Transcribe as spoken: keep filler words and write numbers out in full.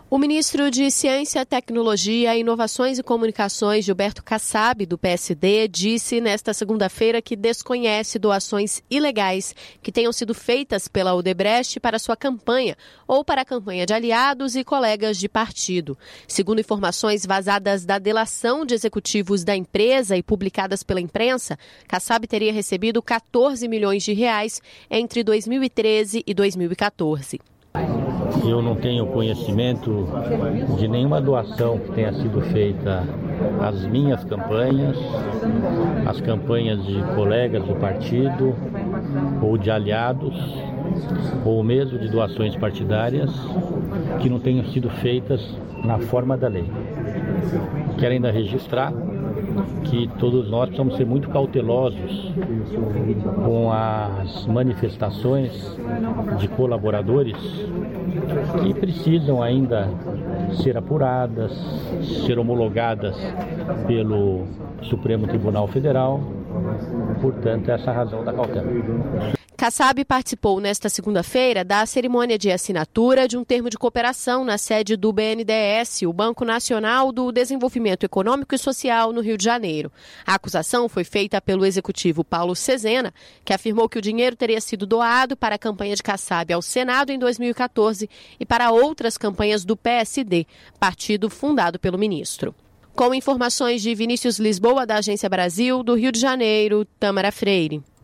O ministro de Ciência, Tecnologia, Inovações e Comunicações, Gilberto Kassab, do P S D, disse nesta segunda-feira que desconhece doações ilegais que tenham sido feitas pela Odebrecht para sua campanha ou para a campanha de aliados e colegas de partido. Segundo informações vazadas da delação de executivos da empresa e publicadas pela imprensa, Kassab teria recebido quatorze milhões de reais entre dois mil e treze e dois mil e quatorze. Eu não tenho conhecimento de nenhuma doação que tenha sido feita às minhas campanhas, às campanhas de colegas do partido ou de aliados, ou mesmo de doações partidárias que não tenham sido feitas na forma da lei. Quero ainda registrar que todos nós precisamos ser muito cautelosos com as manifestações de colaboradores que precisam ainda ser apuradas, ser homologadas pelo Supremo Tribunal Federal. Portanto, essa é a razão da cautela. Kassab participou nesta segunda-feira da cerimônia de assinatura de um termo de cooperação na sede do B N D E S, o Banco Nacional do Desenvolvimento Econômico e Social, no Rio de Janeiro. A acusação foi feita pelo executivo Paulo Cesena, que afirmou que o dinheiro teria sido doado para a campanha de Kassab ao Senado em dois mil e quatorze e para outras campanhas do P S D, partido fundado pelo ministro. Com informações de Vinícius Lisboa, da Agência Brasil, do Rio de Janeiro, Tâmara Freire.